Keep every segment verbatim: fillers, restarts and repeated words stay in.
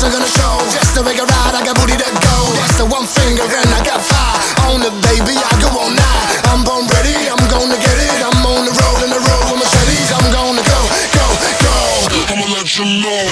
I'm gonna show. Just to make a ride, I got booty to go. That's the one finger and I got five. On the baby, I go all night. I'm born ready, I'm gonna get it. I'm on the road, in the road with Mercedes. I'm gonna go, go, go. I'ma let you know.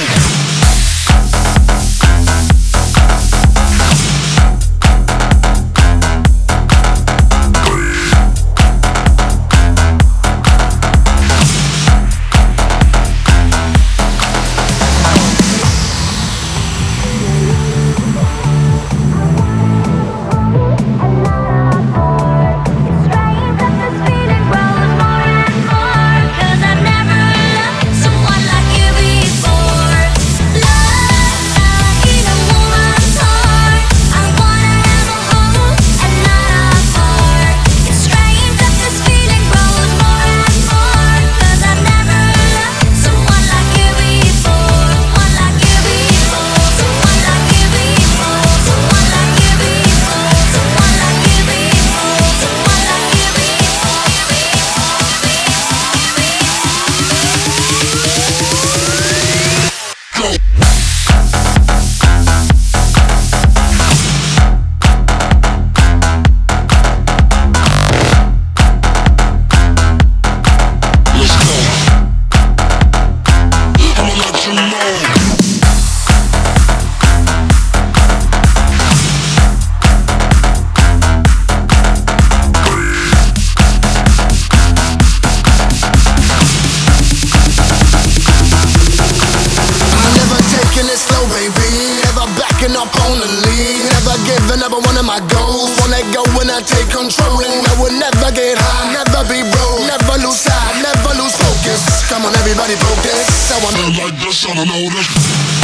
Up on the lead, never giving up on one of my goals. Wanna go when I take control, and I will never get high, never be broke, never lose sight, never lose focus. Come on, everybody, focus. I wanna like this, I don't know this.